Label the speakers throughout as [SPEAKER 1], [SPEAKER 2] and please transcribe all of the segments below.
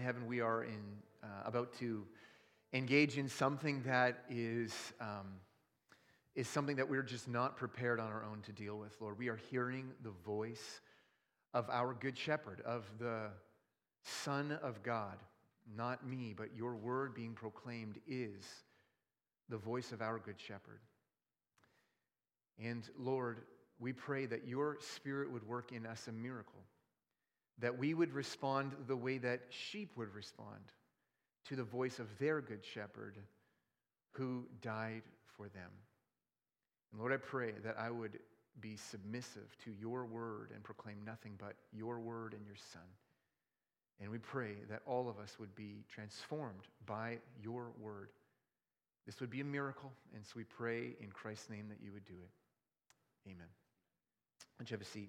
[SPEAKER 1] heaven, we are about to engage in something that is something that we're just not prepared on our own to deal with, Lord. We are hearing the voice of our Good Shepherd, of the Son of God. Not me, but your word being proclaimed is the voice of our Good Shepherd. And Lord, we pray that your Spirit would work in us a miracle, that we would respond the way that sheep would respond to the voice of their Good Shepherd who died for them. And Lord, I pray that I would be submissive to your word and proclaim nothing but your word and your Son. And we pray that all of us would be transformed by your word. This would be a miracle, and so we pray in Christ's name that you would do it. Amen. Why don't you have a seat?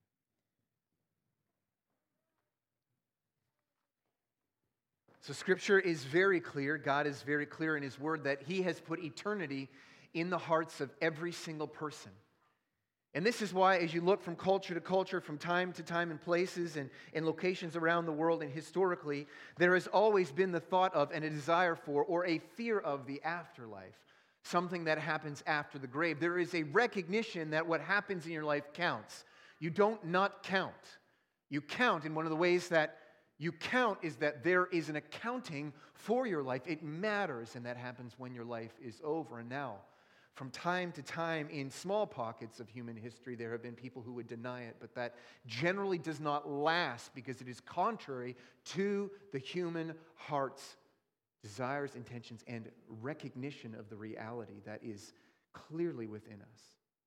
[SPEAKER 1] So Scripture is very clear. God is very clear in His Word that He has put eternity in the hearts of every single person. And this is why, as you look from culture to culture, from time to time in places and locations around the world and historically, there has always been the thought of and a desire for or a fear of the afterlife, something that happens after the grave. There is a recognition that what happens in your life counts. You don't not count. You count, and one of the ways that you count is that there is an accounting for your life. It matters, and that happens when your life is over. And now, from time to time, in small pockets of human history, there have been people who would deny it, but that generally does not last because it is contrary to the human heart's desires, intentions, and recognition of the reality that is clearly within us.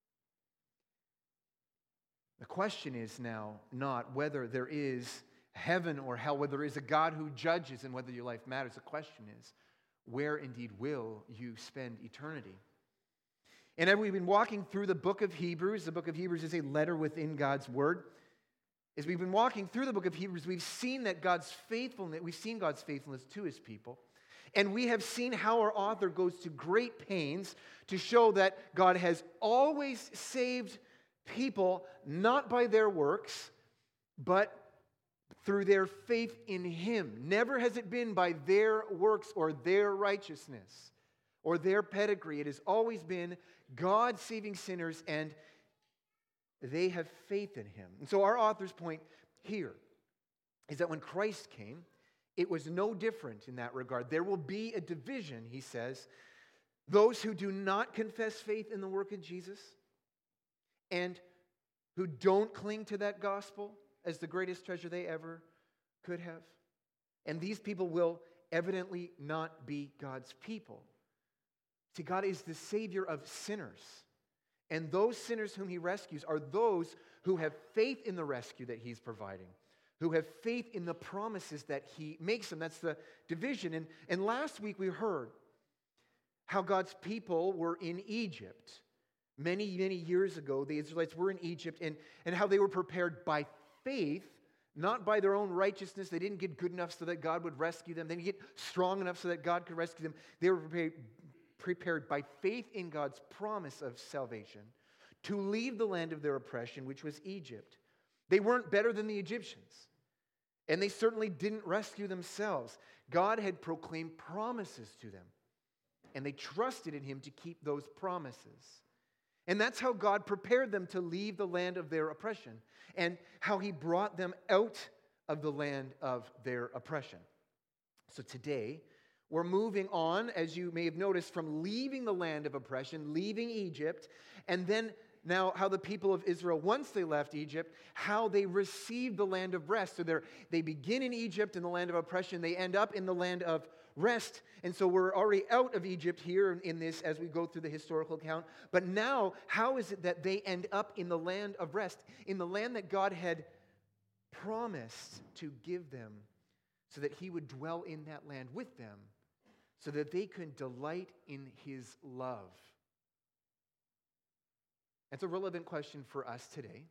[SPEAKER 1] The question is now not whether there is heaven or hell, whether there is a God who judges and whether your life matters. The question is, where indeed will you spend eternity? And as we've been walking through the book of Hebrews is a letter within God's Word. As we've been walking through the book of Hebrews, we've seen God's faithfulness to His people. And we have seen how our author goes to great pains to show that God has always saved people, not by their works, but through their faith in Him. Never has it been by their works or their righteousness or their pedigree. It has always been God saving sinners, and they have faith in Him. And so our author's point here is that when Christ came, it was no different in that regard. There will be a division, he says. Those who do not confess faith in the work of Jesus and who don't cling to that gospel as the greatest treasure they ever could have. And these people will evidently not be God's people. See, God is the Savior of sinners. And those sinners whom He rescues are those who have faith in the rescue that He's providing, who have faith in the promises that He makes them. That's the division. And last week we heard how God's people were in Egypt. Many, many years ago, the Israelites were in Egypt, and how they were prepared by faith, not by their own righteousness. They didn't get good enough so that God would rescue them. They didn't get strong enough so that God could rescue them. They were prepared by faith in God's promise of salvation to leave the land of their oppression, which was Egypt. They weren't better than the Egyptians, and they certainly didn't rescue themselves. God had proclaimed promises to them, and they trusted in Him to keep those promises. And that's how God prepared them to leave the land of their oppression, and how He brought them out of the land of their oppression. So today, we're moving on, as you may have noticed, from leaving the land of oppression, leaving Egypt, and then now how the people of Israel, once they left Egypt, how they received the land of rest. So they begin in Egypt in the land of oppression, they end up in the land of rest. And so we're already out of Egypt here in this as we go through the historical account. But now, how is it that they end up in the land of rest, in the land that God had promised to give them so that He would dwell in that land with them, so that they could delight in His love? It's a relevant question for us today,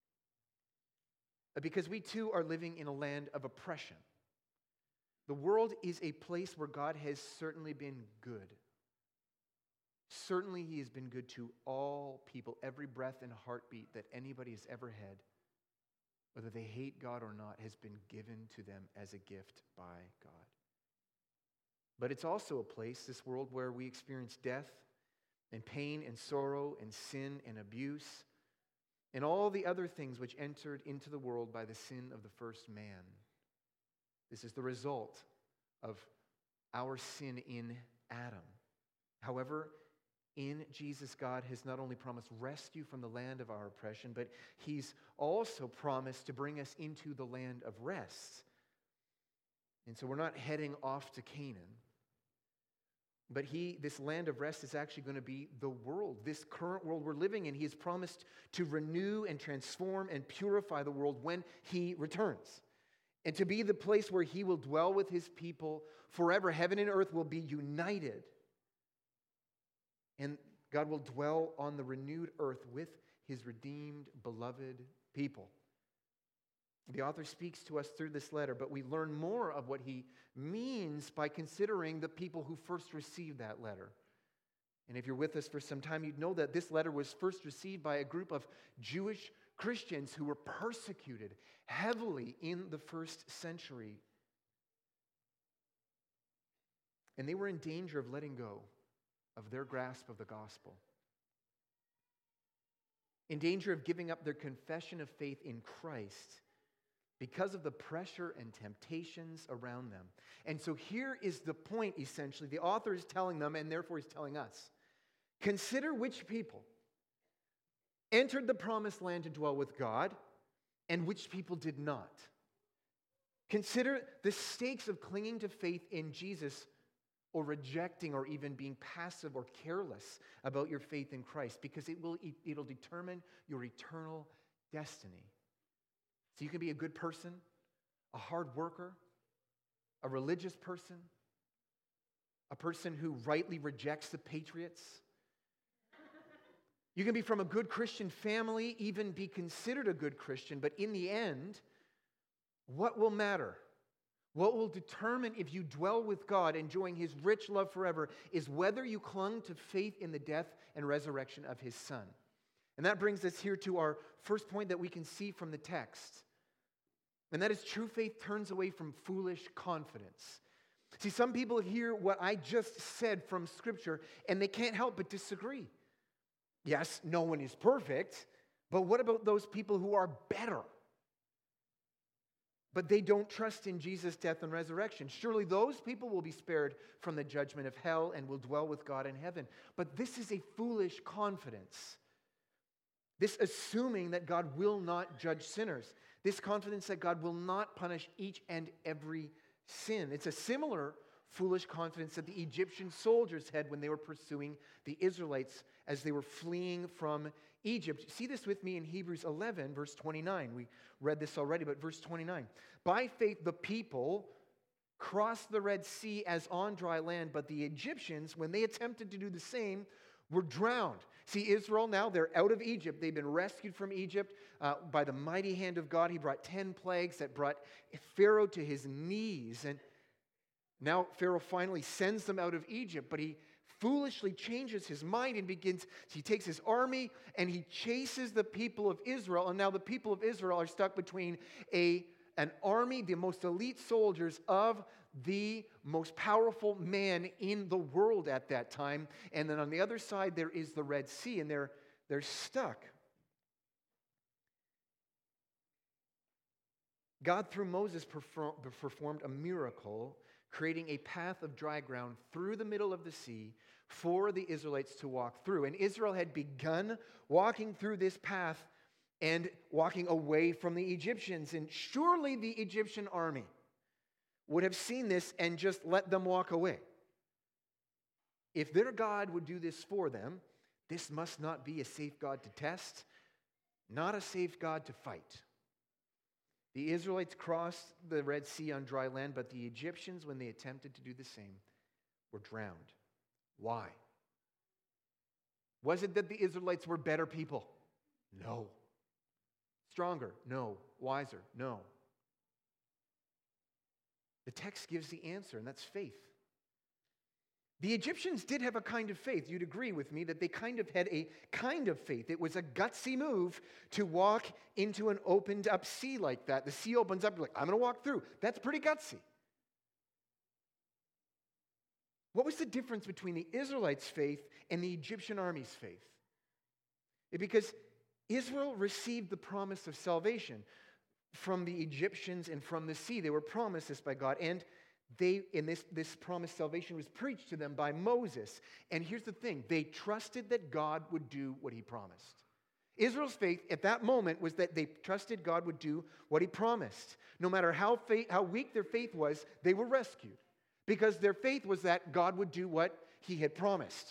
[SPEAKER 1] because we too are living in a land of oppression. The world is a place where God has certainly been good. Certainly He has been good to all people, every breath and heartbeat that anybody has ever had. whether they hate God or not, has been given to them as a gift by God. But it's also a place, this world, where we experience death and pain and sorrow and sin and abuse and all the other things which entered into the world by the sin of the first man. This is the result of our sin in Adam. However, in Jesus, God has not only promised rescue from the land of our oppression, but He's also promised to bring us into the land of rest. And so we're not heading off to Canaan. But this land of rest is actually going to be the world, this current world we're living in. He has promised to renew and transform and purify the world when He returns. And to be the place where He will dwell with His people forever. Heaven and earth will be united. And God will dwell on the renewed earth with His redeemed, beloved people. The author speaks to us through this letter, but we learn more of what he means by considering the people who first received that letter. And if you're with us for some time, you'd know that this letter was first received by a group of Jewish Christians who were persecuted heavily in the first century. And they were in danger of letting go of their grasp of the gospel. In danger of giving up their confession of faith in Christ because of the pressure and temptations around them. And so here is the point, essentially. The author is telling them, and therefore he's telling us, consider which people entered the promised land to dwell with God and which people did not. Consider the stakes of clinging to faith in Jesus or rejecting or even being passive or careless about your faith in Christ, because it'll determine your eternal destiny. So you can be a good person, a hard worker, a religious person, a person who rightly rejects the patriots. You can be from a good Christian family, even be considered a good Christian, but in the end, what will matter? What will determine if you dwell with God, enjoying His rich love forever, is whether you clung to faith in the death and resurrection of His Son. And that brings us here to our first point that we can see from the text. And that is, true faith turns away from foolish confidence. See, some people hear what I just said from Scripture, and they can't help but disagree. Yes, no one is perfect, but what about those people who are better? But they don't trust in Jesus' death and resurrection. Surely those people will be spared from the judgment of hell and will dwell with God in heaven. But this is a foolish confidence. This assuming that God will not judge sinners. This confidence that God will not punish each and every sin. It's a similar foolish confidence that the Egyptian soldiers had when they were pursuing the Israelites as they were fleeing from Egypt. See this with me in Hebrews 11, verse 29. We read this already, but verse 29. By faith, the people crossed the Red Sea as on dry land, but the Egyptians, when they attempted to do the same, were drowned. See, Israel now, they're out of Egypt. They've been rescued from Egypt by the mighty hand of God. He brought 10 plagues that brought Pharaoh to his knees. And now Pharaoh finally sends them out of Egypt, but he foolishly changes his mind and he takes his army and he chases the people of Israel. And now the people of Israel are stuck between an army, the most elite soldiers of the most powerful man in the world at that time. And then on the other side, there is the Red Sea, and they're stuck. God, through Moses, performed a miracle, creating a path of dry ground through the middle of the sea for the Israelites to walk through. And Israel had begun walking through this path and walking away from the Egyptians. And surely the Egyptian army would have seen this and just let them walk away. If their God would do this for them, this must not be a safe God to test, not a safe God to fight. The Israelites crossed the Red Sea on dry land, but the Egyptians, when they attempted to do the same, were drowned. Why? Was it that the Israelites were better people? No. Stronger? No. Wiser? No. The text gives the answer, and that's faith. The Egyptians did have a kind of faith. You'd agree with me that they kind of had a kind of faith. It was a gutsy move to walk into an opened up sea like that. The sea opens up, you're like, I'm going to walk through. That's pretty gutsy. What was the difference between the Israelites' faith and the Egyptian army's faith? Because Israel received the promise of salvation from the Egyptians and from the sea. They were promised this by God, and this promised salvation was preached to them by Moses. And here's the thing, they trusted that God would do what he promised. Israel's faith at that moment was that they trusted God would do what he promised. No matter how weak their faith was, they were rescued. Because their faith was that God would do what he had promised.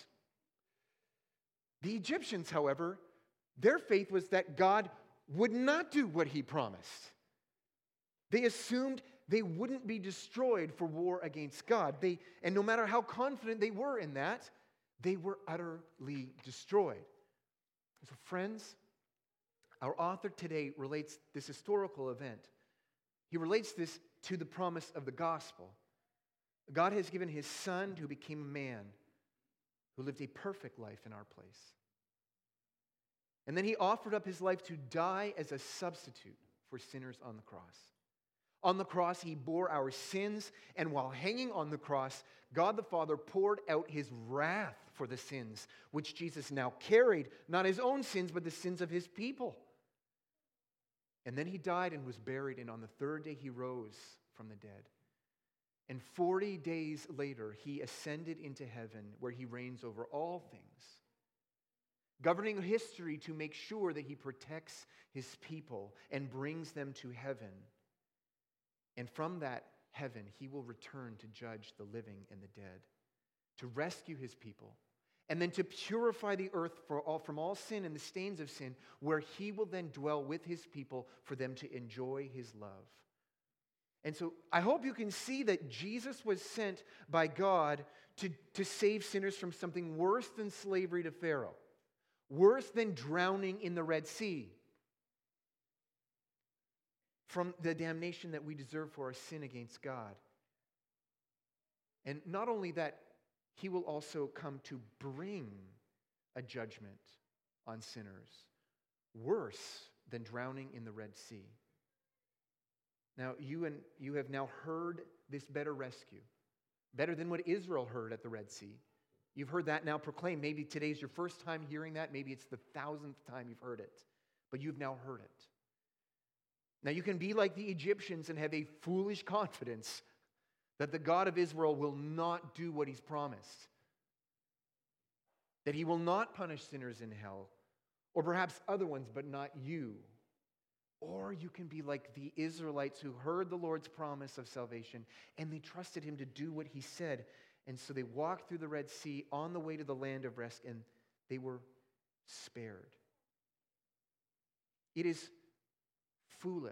[SPEAKER 1] The Egyptians, however, their faith was that God would not do what he promised. They assumed they wouldn't be destroyed for war against God. And no matter how confident they were in that, they were utterly destroyed. So friends, our author today relates this historical event. He relates this to the promise of the gospel. God has given his Son who became a man, who lived a perfect life in our place. And then he offered up his life to die as a substitute for sinners on the cross. On the cross, he bore our sins, and while hanging on the cross, God the Father poured out his wrath for the sins, which Jesus now carried, not his own sins, but the sins of his people. And then he died and was buried, and on the third day he rose from the dead. And 40 days later, he ascended into heaven, where he reigns over all things, governing history to make sure that he protects his people and brings them to heaven. And from that heaven, he will return to judge the living and the dead, to rescue his people, and then to purify the earth from all sin and the stains of sin, where he will then dwell with his people for them to enjoy his love. And so I hope you can see that Jesus was sent by God to save sinners from something worse than slavery to Pharaoh, worse than drowning in the Red Sea, from the damnation that we deserve for our sin against God. And not only that, he will also come to bring a judgment on sinners worse than drowning in the Red Sea. Now, you have now heard this better rescue, better than what Israel heard at the Red Sea. You've heard that now proclaimed. Maybe today's your first time hearing that. Maybe it's the 1,000th time you've heard it. But you've now heard it. Now, you can be like the Egyptians and have a foolish confidence that the God of Israel will not do what he's promised, that he will not punish sinners in hell, or perhaps other ones, but not you. Or you can be like the Israelites who heard the Lord's promise of salvation and they trusted him to do what he said. And so they walked through the Red Sea on the way to the land of rest, and they were spared. It is foolish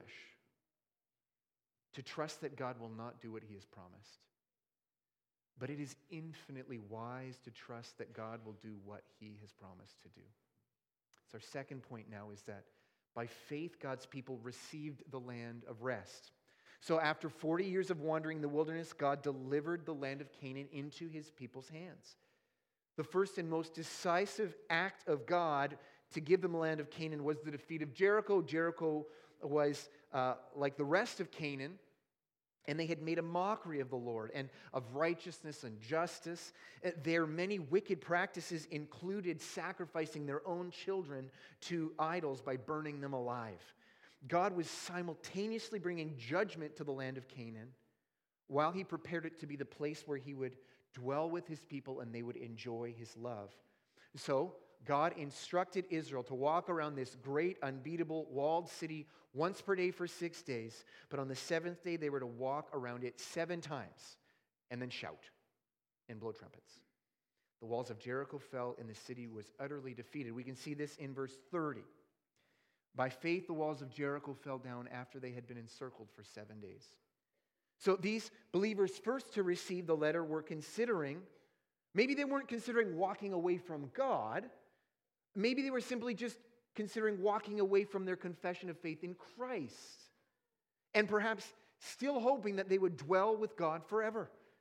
[SPEAKER 1] to trust that God will not do what he has promised. But it is infinitely wise to trust that God will do what he has promised to do. So our second point now is that by faith, God's people received the land of rest. So after 40 years of wandering in the wilderness, God delivered the land of Canaan into his people's hands. The first and most decisive act of God to give them the land of Canaan was the defeat of Jericho. Jericho was like the rest of Canaan, and they had made a mockery of the Lord and of righteousness and justice. Their many wicked practices included sacrificing their own children to idols by burning them alive. God was simultaneously bringing judgment to the land of Canaan while he prepared it to be the place where he would dwell with his people and they would enjoy his love. So God instructed Israel to walk around this great, unbeatable, walled city once per day for 6 days. But on the seventh day, they were to walk around it 7 times and then shout and blow trumpets. The walls of Jericho fell and the city was utterly defeated. We can see this in verse 30. By faith, the walls of Jericho fell down after they had been encircled for 7 days. So these believers first to receive the letter were considering, maybe they weren't considering walking away from God. Maybe they were simply just considering walking away from their confession of faith in Christ. And perhaps still hoping that they would dwell with God forever.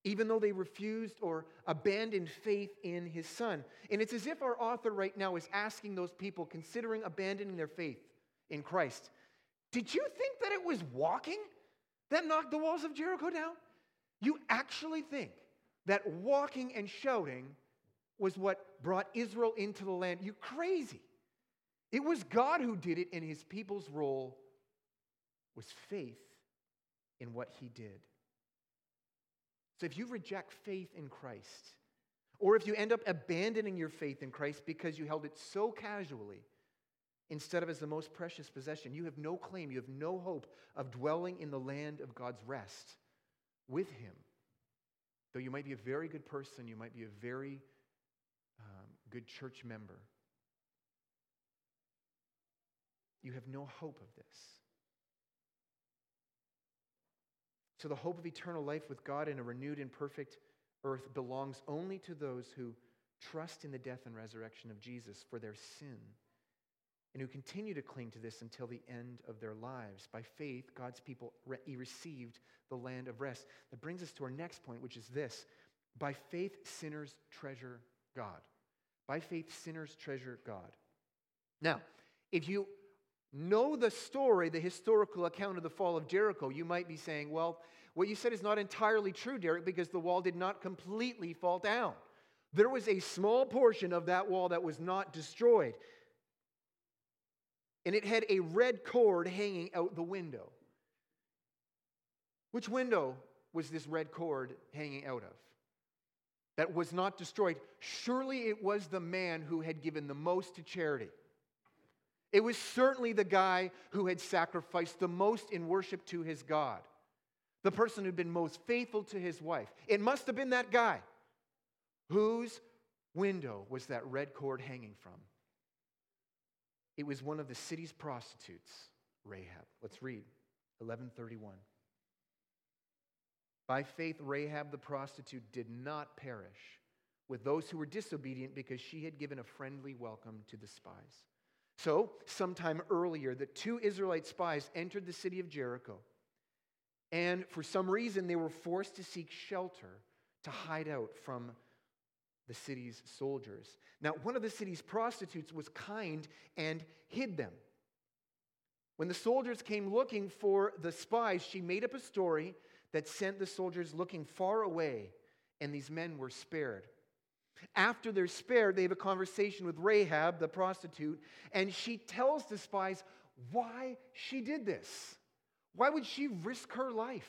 [SPEAKER 1] even though they refused or abandoned faith in his Son. And it's as if our author right now is asking those people considering abandoning their faith in Christ, did you think that it was walking that knocked the walls of Jericho down? You actually think that walking and shouting was what brought Israel into the land? You're crazy. It was God who did it, and his people's role was faith in what he did. So if you reject faith in Christ, or if you end up abandoning your faith in Christ because you held it so casually instead of as the most precious possession, you have no claim, you have no hope of dwelling in the land of God's rest with him. Though you might be a very good person, you might be a very good church member, you have no hope of this. So the hope of eternal life with God in a renewed and perfect earth belongs only to those who trust in the death and resurrection of Jesus for their sin, and who continue to cling to this until the end of their lives. By faith, God's people received the land of rest. That brings us to our next point, which is this. By faith, sinners treasure God. By faith, sinners treasure God. Now, if you know the story, the historical account of the fall of Jericho, you might be saying, well, what you said is not entirely true, Derek, because the wall did not completely fall down. There was a small portion of that wall that was not destroyed. And it had a red cord hanging out the window. Which window was this red cord hanging out of that was not destroyed? Surely it was the man who had given the most to charity. It was certainly the guy who had sacrificed the most in worship to his God. The person who'd been most faithful to his wife. It must have been that guy. Whose window was that red cord hanging from? It was one of the city's prostitutes, Rahab. Let's read 11:31. By faith, Rahab the prostitute did not perish with those who were disobedient because she had given a friendly welcome to the spies. So, sometime earlier, the two Israelite spies entered the city of Jericho. And for some reason, they were forced to seek shelter to hide out from the city's soldiers. Now, one of the city's prostitutes was kind and hid them. When the soldiers came looking for the spies, she made up a story that sent the soldiers looking far away, and these men were spared. After they're spared, they have a conversation with Rahab, the prostitute, and she tells the spies why she did this. Why would she risk her life?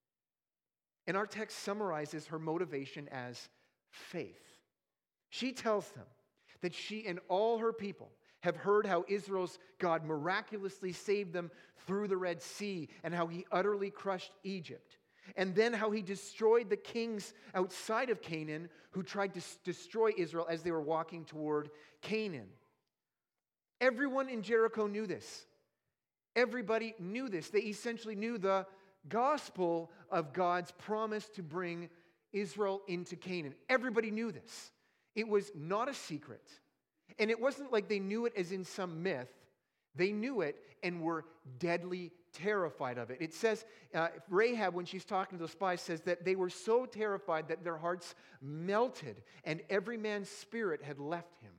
[SPEAKER 1] And our text summarizes her motivation as faith. She tells them that she and all her people have heard how Israel's God miraculously saved them through the Red Sea and how he utterly crushed Egypt. And then how he destroyed the kings outside of Canaan who tried to destroy Israel as they were walking toward Canaan. Everyone in Jericho knew this. Everybody knew this. They essentially knew the gospel of God's promise to bring Israel into Canaan. Everybody knew this. It was not a secret. And it wasn't like they knew it as in some myth. They knew it and were deadly terrified of it. It says, Rahab, when she's talking to the spies, says that they were so terrified that their hearts melted and every man's spirit had left him.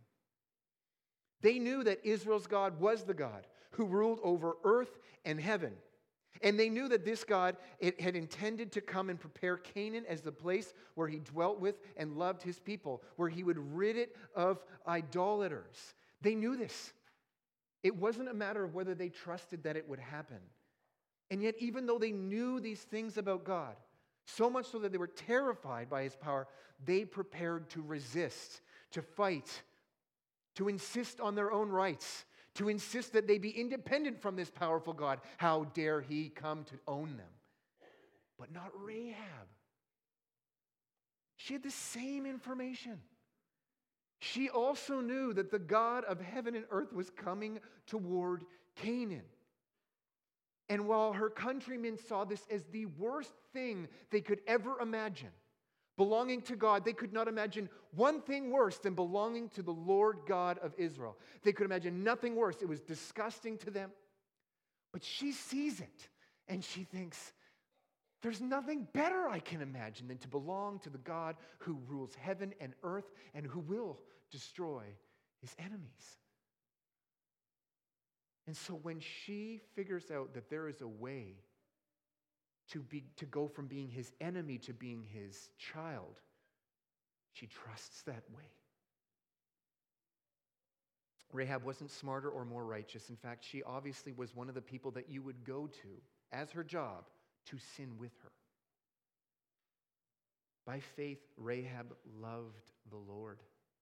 [SPEAKER 1] They knew that Israel's God was the God who ruled over earth and heaven. And they knew that this God had intended to come and prepare Canaan as the place where he dwelt with and loved his people, where he would rid it of idolaters. They knew this. It wasn't a matter of whether they trusted that it would happen. And yet, even though they knew these things about God, so much so that they were terrified by his power, they prepared to resist, to fight, to insist on their own rights, to insist that they be independent from this powerful God. How dare he come to own them? But not Rahab. She had the same information. She also knew that the God of heaven and earth was coming toward Canaan. And while her countrymen saw this as the worst thing they could ever imagine, belonging to God, they could not imagine one thing worse than belonging to the Lord God of Israel. They could imagine nothing worse. It was disgusting to them. But she sees it, and she thinks, There's nothing better I can imagine than to belong to the God who rules heaven and earth and who will destroy his enemies. And so when she figures out that there is a way to go from being his enemy to being his child, she trusts that way. Rahab wasn't smarter or more righteous. In fact, she obviously was one of the people that you would go to as her job to sin with her. By faith, Rahab loved the Lord.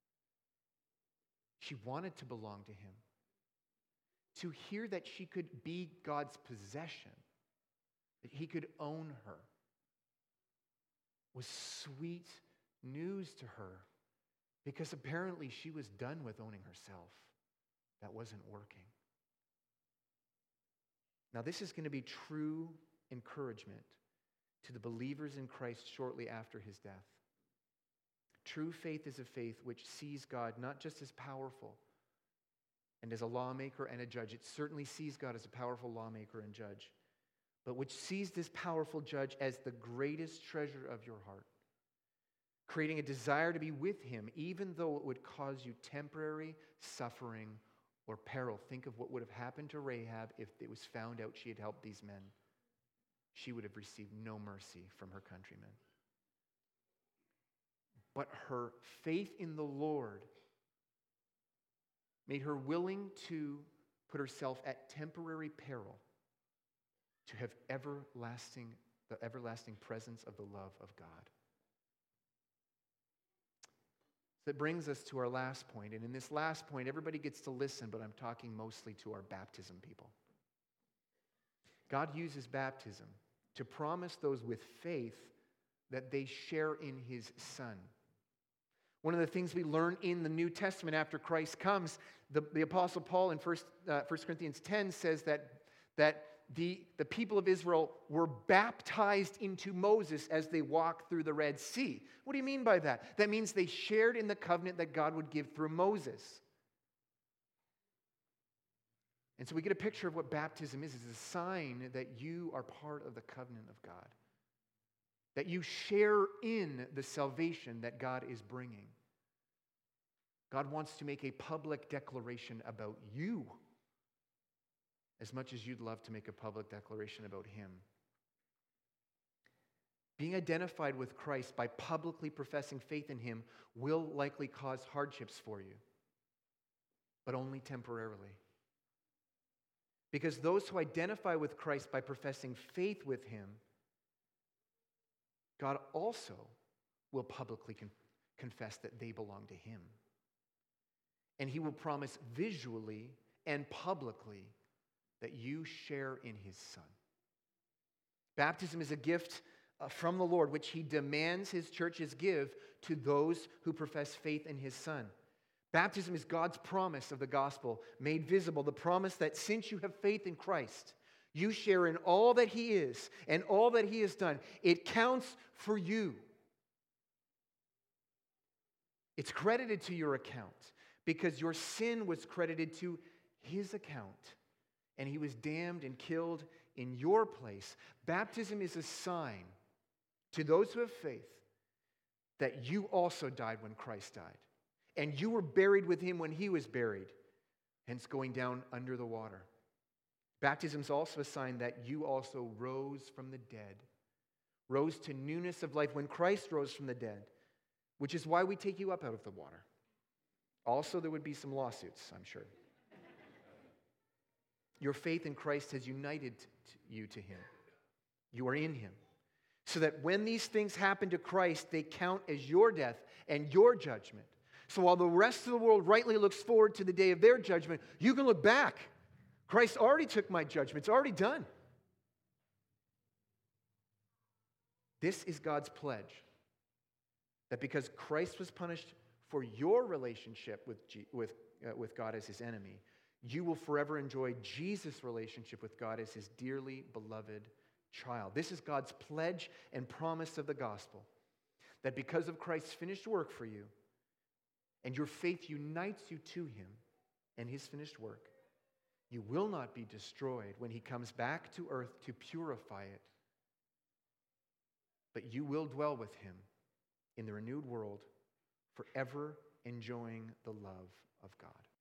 [SPEAKER 1] She wanted to belong to him. To hear that she could be God's possession, that he could own her, was sweet news to her, because apparently she was done with owning herself. That wasn't working. Now, this is going to be true encouragement to the believers in Christ shortly after his death. True faith is a faith which sees God not just as powerful and as a lawmaker and a judge. It certainly sees God as a powerful lawmaker and judge, but which sees this powerful judge as the greatest treasure of your heart, creating a desire to be with him, even though it would cause you temporary suffering or peril. Think of what would have happened to Rahab if it was found out she had helped these men. She would have received no mercy from her countrymen. But her faith in the Lord made her willing to put herself at temporary peril to have the everlasting presence of the love of God. That brings us to our last point. And in this last point, everybody gets to listen, but I'm talking mostly to our baptism people. God uses baptism to promise those with faith that they share in his Son. One of the things we learn in the New Testament after Christ comes, the Apostle Paul in 1 Corinthians 10 says that the people of Israel were baptized into Moses as they walked through the Red Sea. What do you mean by that? That means they shared in the covenant that God would give through Moses. And so we get a picture of what baptism is. It's a sign that you are part of the covenant of God, that you share in the salvation that God is bringing. God wants to make a public declaration about you as much as you'd love to make a public declaration about him. Being identified with Christ by publicly professing faith in him will likely cause hardships for you, but only temporarily. Because those who identify with Christ by professing faith with him, God also will publicly confess that they belong to him. And he will promise visually and publicly that you share in his Son. Baptism is a gift from the Lord, which he demands his churches give to those who profess faith in his Son. Baptism is God's promise of the gospel made visible, the promise that since you have faith in Christ, you share in all that he is and all that he has done. It counts for you. It's credited to your account because your sin was credited to his account, and he was damned and killed in your place. Baptism is a sign to those who have faith that you also died when Christ died, and you were buried with him when he was buried, hence going down under the water. Baptism is also a sign that you also rose from the dead, rose to newness of life when Christ rose from the dead, which is why we take you up out of the water. Also, there would be some lawsuits, I'm sure. Your faith in Christ has united you to him. You are in him. So that when these things happen to Christ, they count as your death and your judgment. So while the rest of the world rightly looks forward to the day of their judgment, you can look back. Christ already took my judgment. It's already done. This is God's pledge. That because Christ was punished for your relationship with God as his enemy, you will forever enjoy Jesus' relationship with God as his dearly beloved child. This is God's pledge and promise of the gospel. That because of Christ's finished work for you, and your faith unites you to him and his finished work, you will not be destroyed when he comes back to earth to purify it but you will dwell with him in the renewed world, forever enjoying the love of God.